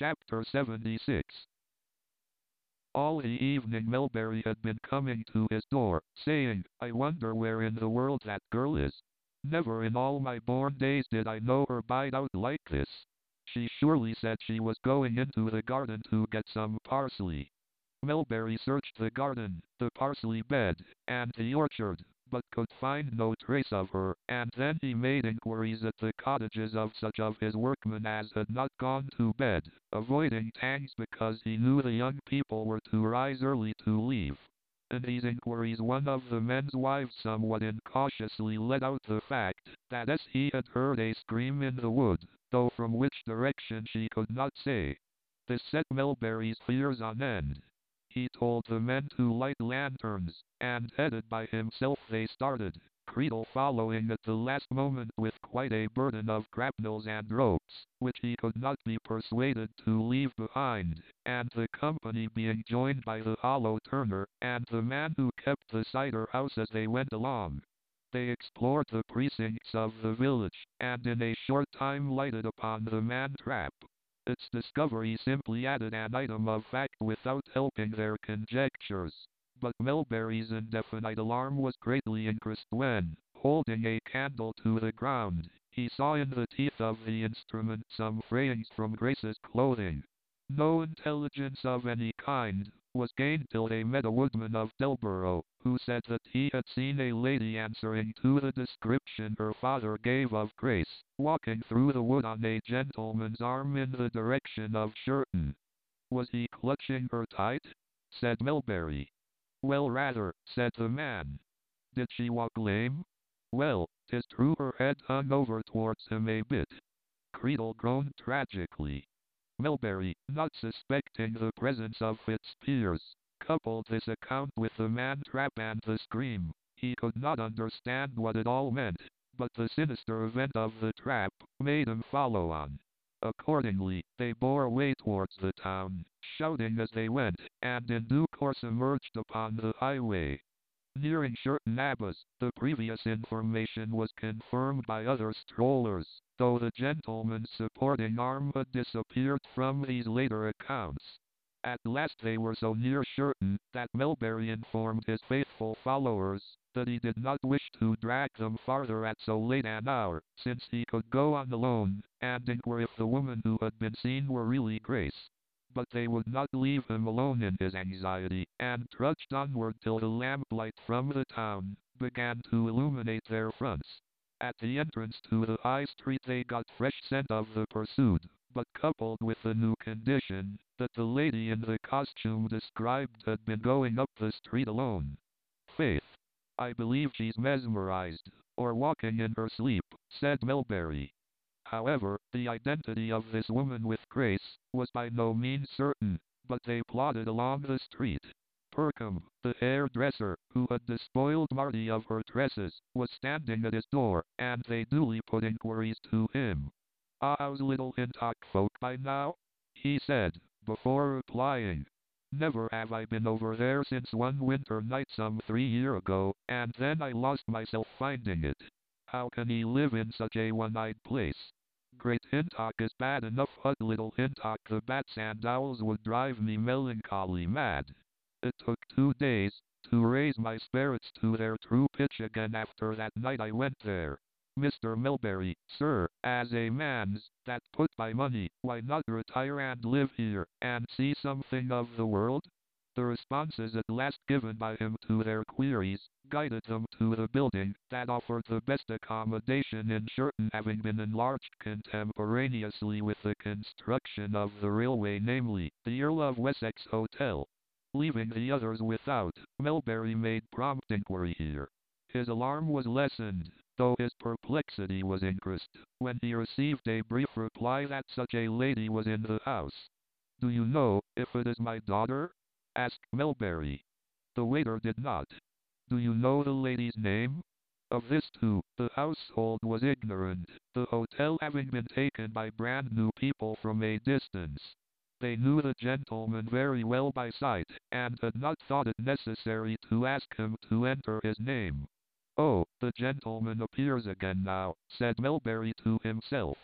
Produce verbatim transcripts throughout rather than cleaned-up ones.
Chapter seventy-six. All the evening Melbury had been coming to his door, saying, "I wonder where in the world that girl is. Never in all my born days did I know her bide out like this. She surely said she was going into the garden to get some parsley." Melbury searched the garden, the parsley bed, and the orchard, but could find no trace of her, and then he made inquiries at the cottages of such of his workmen as had not gone to bed, avoiding tangs because he knew the young people were to rise early to leave. In these inquiries one of the men's wives somewhat incautiously let out the fact that as he had heard a scream in the wood, though from which direction she could not say. This set Melbury's fears on end. He told the men to light lanterns, and headed by himself they started, Creedle following at the last moment with quite a burden of grapnels and ropes, which he could not be persuaded to leave behind, and the company being joined by the hollow turner, and the man who kept the cider house as they went along. They explored the precincts of the village, and in a short time lighted upon the man-trap. Its discovery simply added an item of fact without helping their conjectures. But Melbury's indefinite alarm was greatly increased when, holding a candle to the ground, he saw in the teeth of the instrument some frayings from Grace's clothing. No intelligence of any kind was gained till they met a woodman of Delborough, who said that he had seen a lady answering to the description her father gave of Grace, walking through the wood on a gentleman's arm in the direction of Sherton. "Was he clutching her tight?" said Melbury. "Well, rather," said the man. "Did she walk lame?" "Well, 'tis true her head hung over towards him a bit." Creedle groaned tragically. Melbury, not suspecting the presence of Fitzpiers, coupled this account with the man-trap and the scream. He could not understand what it all meant, but the sinister event of the trap made him follow on. Accordingly, they bore away towards the town, shouting as they went, and in due course emerged upon the highway. Nearing Sherton Abbas, the previous information was confirmed by other strollers, though the gentleman's supporting arm had disappeared from these later accounts. At last they were so near Sherton that Melbury informed his faithful followers that he did not wish to drag them farther at so late an hour, since he could go on alone, and inquire if the woman who had been seen were really Grace. But they would not leave him alone in his anxiety, and trudged onward till the lamplight from the town began to illuminate their fronts. At the entrance to the high street they got fresh scent of the pursued, but coupled with the new condition, that the lady in the costume described had been going up the street alone. "Faith, I believe she's mesmerized, or walking in her sleep," said Melbury. However, the identity of this woman with Grace was by no means certain, but they plodded along the street. Percombe, the hairdresser, who had despoiled Marty of her dresses, was standing at his door, and they duly put inquiries to him. "Ah, how's little Hintock folk by now?" he said, before replying. "Never have I been over there since one winter night some three year ago, and then I lost myself finding it. How can he live in such a one-eyed place? Great Hintock is bad enough, but little Hintock the bats and owls would drive me melancholy mad. It took two days to raise my spirits to their true pitch again after that night I went there. Mister Melbury, sir, as a man's that put by money, why not retire and live here, and see something of the world?" The responses at last given by him to their queries, guided them to the building that offered the best accommodation in Sherton, having been enlarged contemporaneously with the construction of the railway, namely, the Earl of Wessex Hotel. Leaving the others without, Melbury made prompt inquiry here. His alarm was lessened, though his perplexity was increased, when he received a brief reply that such a lady was in the house. "Do you know if it is my daughter?" asked Melbury. The waiter did not. "Do you know the lady's name?" Of this too, the household was ignorant, the hotel having been taken by brand new people from a distance. They knew the gentleman very well by sight, and had not thought it necessary to ask him to enter his name. "Oh, the gentleman appears again now," said Melbury to himself.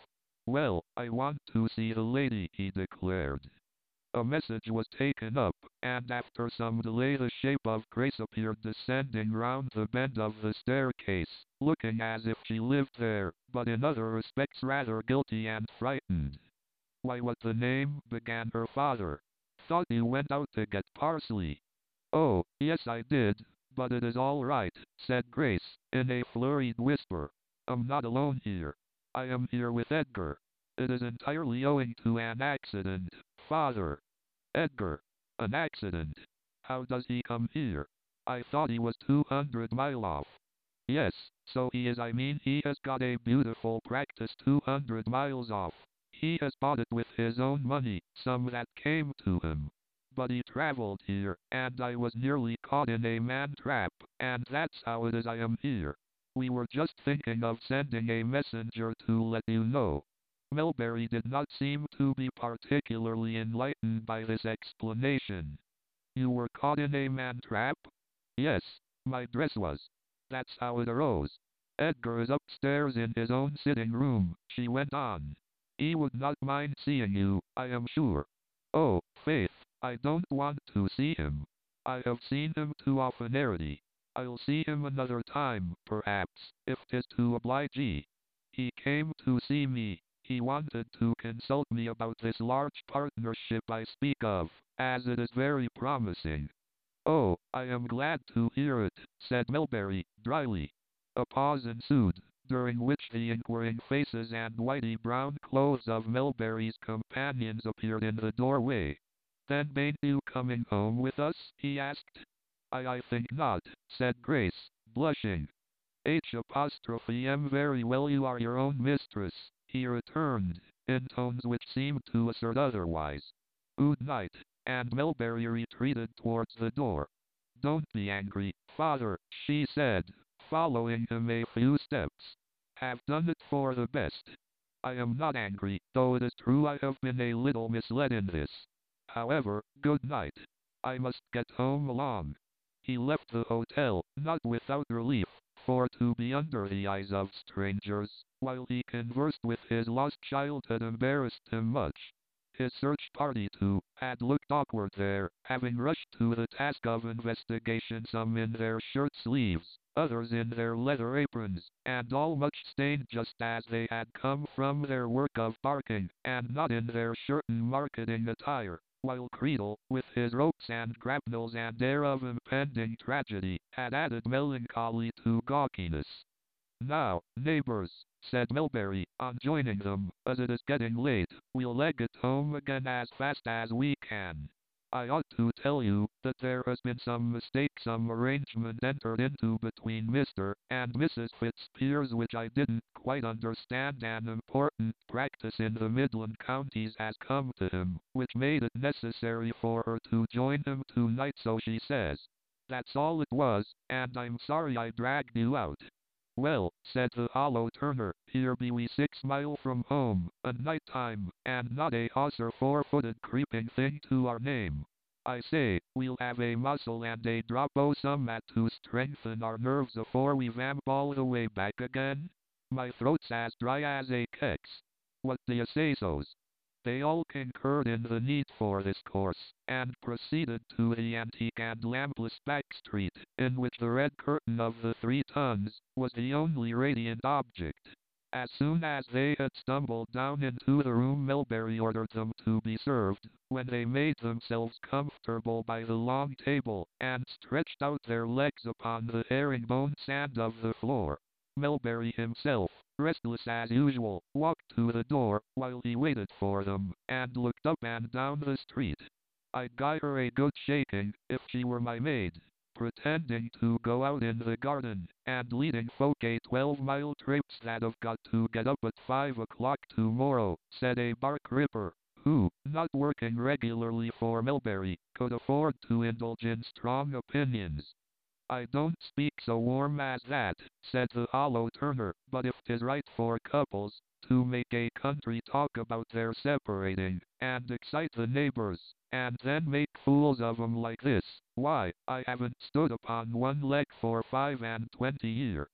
Well, I want to see the lady, he declared. A message was taken up, and after some delay the shape of Grace appeared descending round the bend of the staircase, looking as if she lived there, but in other respects rather guilty and frightened. Why, what the name, began her father. Thought you went out to get parsley. Oh, yes I did, but it is all right, said Grace, in a flurried whisper. I'm not alone here. I am here with Edgar. It is entirely owing to an accident, father. Edgar. An accident. How does he come here? I thought he was two hundred mile off. Yes, so he is. I mean he has got a beautiful practice two hundred miles off. He has bought it with his own money, some that came to him. But he traveled here, and I was nearly caught in a man trap, and that's how it is I am here. We were just thinking of sending a messenger to let you know. Melbury did not seem to be particularly enlightened by this explanation. You were caught in a man trap? Yes, my dress was. That's how it arose. Edgar is upstairs in his own sitting room, she went on. He would not mind seeing you, I am sure. Oh, faith, I don't want to see him. I have seen him too often already. I'll see him another time, perhaps, if 'tis to oblige ye. He came to see me. He wanted to consult me about this large partnership I speak of, as it is very promising. Oh, I am glad to hear it, said Melbury, dryly. A pause ensued, during which the inquiring faces and whitey brown clothes of Melbury's companions appeared in the doorway. Then ain't you coming home with us? He asked. I I think not, said Grace, blushing. H apostrophe M very well, you are your own mistress, he returned, in tones which seemed to assert otherwise. Good night, and Melbury retreated towards the door. Don't be angry, father, she said, following him a few steps. Have done it for the best. I am not angry, though it is true I have been a little misled in this. However, good night. I must get home along. He left the hotel, not without relief, for to be under the eyes of strangers, while he conversed with his lost child had embarrassed him much. His search party, too, had looked awkward there, having rushed to the task of investigation, some in their shirt sleeves, others in their leather aprons, and all much stained just as they had come from their work of barking, and not in their certain marketing attire, while Creedle, with his ropes and grapnels and air of impending tragedy, had added melancholy to gawkiness. Now, neighbors, said Melbury, on joining them, as it is getting late, we'll leg it home again as fast as we can. I ought to tell you that there has been some mistake, some arrangement entered into between Mister and Missus Fitzpiers which I didn't quite understand. An important practice in the Midland counties has come to him, which made it necessary for her to join him tonight, so she says. That's all it was, and I'm sorry I dragged you out. Well, said the hollow turner, here be we six mile from home, and night time, and not a hoss or four-footed creeping thing to our name. I say, we'll have a mussel and a drop o' summat to strengthen our nerves afore we vamp all the way back again. My throat's as dry as a kex. What do you say so's? They all concurred in the need for this course, and proceeded to the antique and lampless back street, in which the red curtain of the Three Tons was the only radiant object. As soon as they had stumbled down into the room, Melbury ordered them to be served, when they made themselves comfortable by the long table, and stretched out their legs upon the herringbone sand of the floor. Melbury himself, restless as usual, walked to the door, while he waited for them, and looked up and down the street. I'd gie her a good shaking, if she were my maid, pretending to go out in the garden, and leading folk a twelve-mile traipse that have got to get up at five o'clock tomorrow, said a bark ripper, who, not working regularly for Melbury, could afford to indulge in strong opinions. I don't speak so warm as that, said the hollow turner, but if 'tis right for couples to make a country talk about their separating, and excite the neighbors, and then make fools of 'em like this, why, I haven't stood upon one leg for five and twenty year.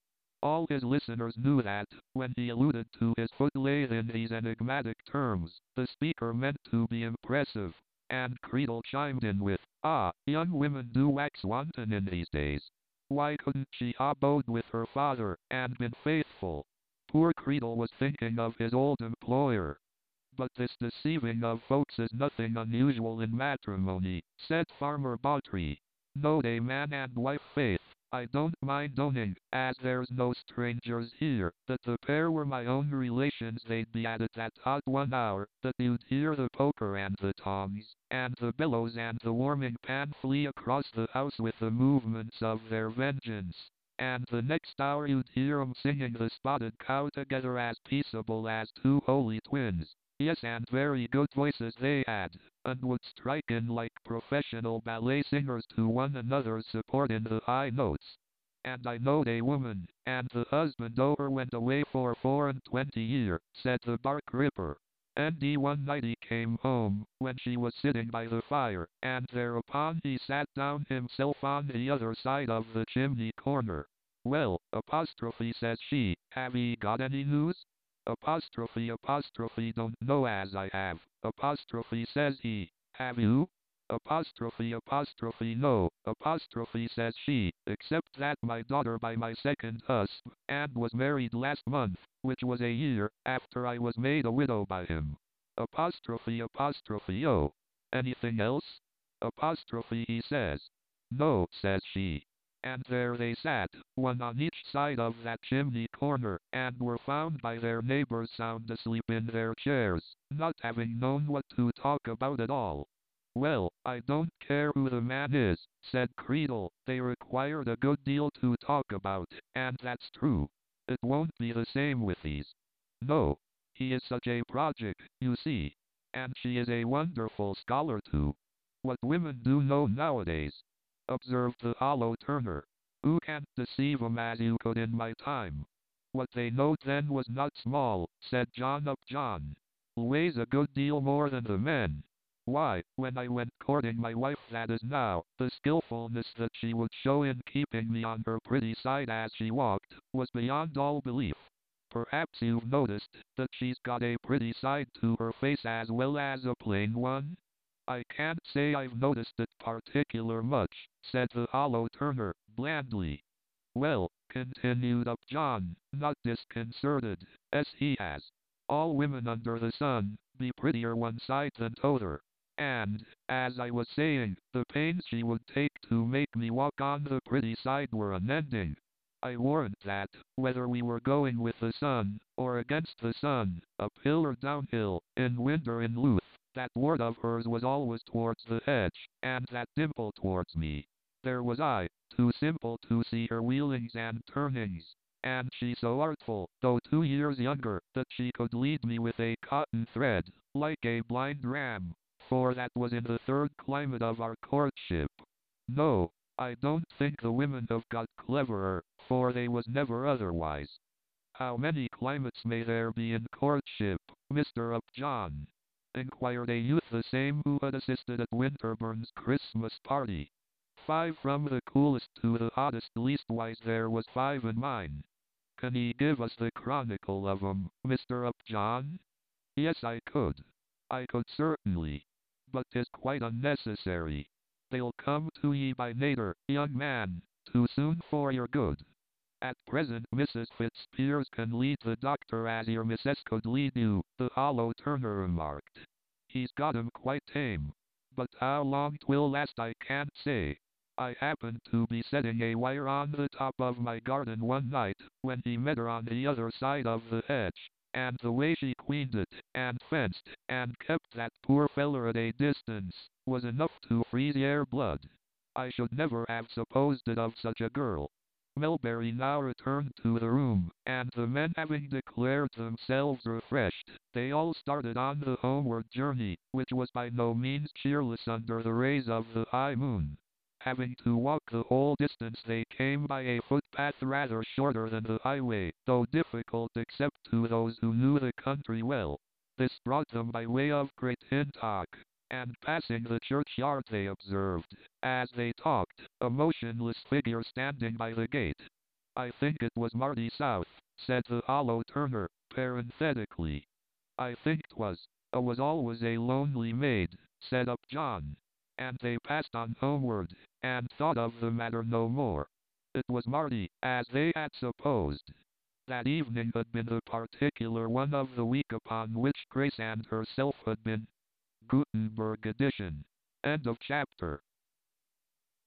All his listeners knew that, when he alluded to his foot lathe in these enigmatic terms, the speaker meant to be impressive, and Creedle chimed in with, "Ah, young women do wax wanton in these days. Why couldn't she abode with her father, and been faithful?" Poor Creedle was thinking of his old employer. "But this deceiving of folks is nothing unusual in matrimony," said Farmer Bawtree. "No day man and wife faith. I don't mind owning, as there's no strangers here, that the pair were my own relations they'd be at it that hot one hour, that you'd hear the poker and the tongs, and the bellows and the warming pan flee across the house with the movements of their vengeance. And the next hour you'd hear 'em singing the Spotted Cow together as peaceable as two holy twins. Yes, and very good voices they had, and would strike in like professional ballet singers to one another's support in the high notes. And I knowed a woman, and the husband o' her went away for four and twenty year," said the bark ripper. "And he one night he came home, when she was sitting by the fire, and thereupon he sat down himself on the other side of the chimney corner. 'Well,' apostrophe says she, 'have ye got any news?' Apostrophe apostrophe don't know as I have, apostrophe says he, 'Have you?' Apostrophe apostrophe no, apostrophe says she, 'except that my daughter by my second husp, and was married last month, which was a year, after I was made a widow by him.' Apostrophe apostrophe oh. Anything else? Apostrophe he says. 'No,' says she. And there they sat, one on each side of that chimney corner, and were found by their neighbors sound asleep in their chairs, not having known what to talk about at all. 'Well, I don't care who the man is,' said Creedle, 'they required a good deal to talk about, and that's true. It won't be the same with these. No. He is such a project, you see. And she is a wonderful scholar too. What women do know nowadays,' observed the hollow turner. 'Oo can't deceive 'em as you could in my time.' 'What they knowed then was not small,' said John Upjohn. 'Weighs a good deal more than the men. Why, when I went courting my wife that is now, the skillfulness that she would show in keeping me on her pretty side as she walked, was beyond all belief. Perhaps you've noticed that she's got a pretty side to her face as well as a plain one?' 'I can't say I've noticed it particular much,' said the hollow turner, blandly. 'Well,' continued Upjohn, not disconcerted, as he has, 'all women under the sun be prettier one side than t'other. And, as I was saying, the pains she would take to make me walk on the pretty side were unending. I warrant that, whether we were going with the sun, or against the sun, uphill or downhill, in wind or in lewth, that ward of hers was always towards the hedge, and that dimple towards me. There was I, too simple to see her wheelings and turnings, and she so artful, though two years younger, that she could lead me with a cotton thread, like a blind ram, for that was in the third climate of our courtship. No, I don't think the women have got cleverer, for they was never otherwise.' 'How many climates may there be in courtship, Mister Upjohn?' inquired a youth the same who had assisted at Winterburn's Christmas party. 'Five, from the coolest to the hottest, leastwise there was five in mine.' 'Can ye give us the chronicle of 'em, Mister Upjohn?' 'Yes, I could. I could certainly. But 'tis quite unnecessary. They'll come to ye by nater, young man, too soon for your good. At present Missus Fitzpiers can lead the doctor as your missus could lead you,' the hollow turner remarked. 'He's got 'em quite tame. But how long 'twill last I can't say. I happened to be setting a wire on the top of my garden one night, when he met her on the other side of the hedge, and the way she queened it, and fenced, and kept that poor feller at a distance, was enough to freeze yer blood. I should never have supposed it of such a girl.' Melbury now returned to the room, and the men having declared themselves refreshed, they all started on the homeward journey, which was by no means cheerless under the rays of the high moon. Having to walk the whole distance, they came by a footpath rather shorter than the highway, though difficult except to those who knew the country well. This brought them by way of Great Hintock, and passing the churchyard they observed, as they talked, a motionless figure standing by the gate. I think it was Marty South, said the hollow Turner, parenthetically. I think 'twas. "I was always a lonely maid," said Upjohn. And they passed on homeward, and thought of the matter no more. It was Marty, as they had supposed. That evening had been the particular one of the week upon which Grace and herself had been. Gutenberg edition. End of chapter.